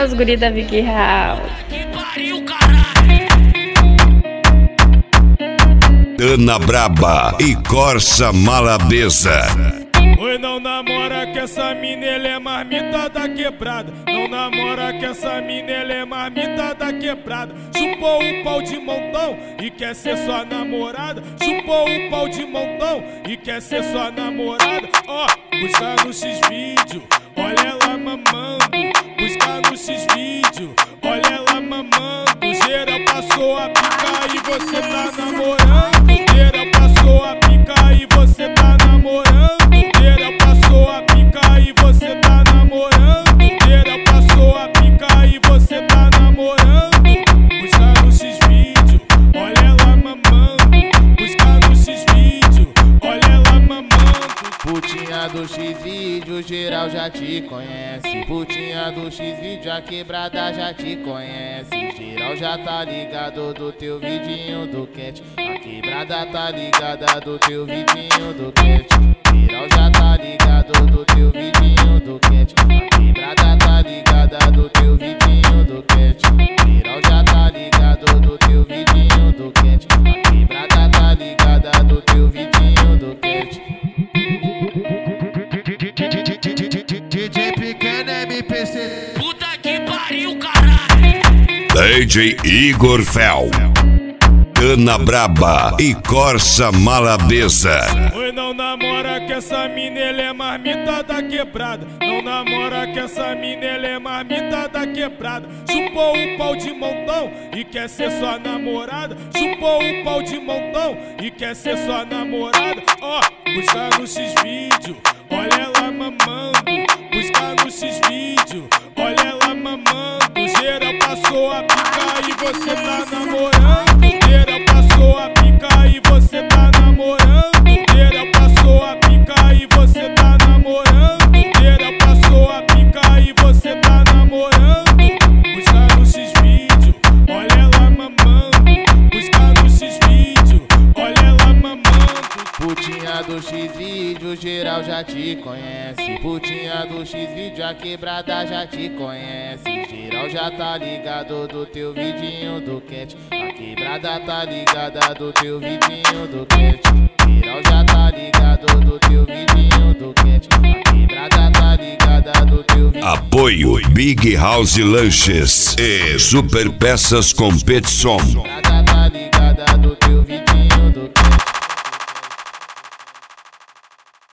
Os guri da Big House. Ana Braba e Corsa Malabesa. Oi, não namora que essa mina, ela é marmita da quebrada. Não namora que essa mina, ela é marmita da quebrada. Chupou o pau de montão e quer ser sua namorada. Chupou o pau de montão e quer ser sua namorada. Ó, busca no X-Vídeo, olha ela mamando. Busca no X-Vídeo, olha ela mamando. Geral passou a pica e você tá namorando. Geral passou a pica e você tá namorando. Geral passou a pica e você tá namorando. Geral passou a pica e você tá namorando. Busca no X-Vídeo, olha ela mamando. Busca no X-Vídeo, olha ela mamando. Putinha do X-Vídeo, geral já te conhece. Putinha do X-Vídeo, a quebrada já te conhece. Geral já tá ligado do teu vidinho do cat. A quebrada tá ligada do teu vidinho do cat. Geral já tá ligado do teu vidinho do cat. A quebrada tá ligada do teu vidinho do cat. Geral já tá ligado do teu vidinho do cat. A quebrada tá ligada do teu vidinho do cat. DJ Pequeno MPC. Puta que pariu, caralho. DJ Igor Fel, Ana Braba e Corsa Malabesa. Oi, não namora que essa mina, ela é marmita da quebrada. Não namora que essa mina, ela é marmita da quebrada. Chupou o pau de montão e quer ser sua namorada. Chupou o pau de montão e quer ser sua namorada. Ó, busca no X-Vídeo, olha ela mamando. Busca no X-Vídeo, olha ela mamando. Geral passou a pica e você tá namorando. Geral passou a pica e você tá namorando. Geral passou a pica e você tá namorando. Geral passou a pica e você tá namorando. Busca no X-Vídeo, olha ela mamando. Busca no X-Vídeo, olha ela mamando. Putinha do X-Vídeo, geral já te conhece. Putinha do X-Vídeo, a quebrada já te conhece. Geral já tá ligado do teu vidinho do cat. A quebrada tá ligada do teu vidinho do cat. Geral já tá ligado do teu vidinho do cat. A quebrada tá ligada do teu vidinho. Apoio Big House Lanches e Super Peças Competição. A quebrada tá ligada do teu vidinho.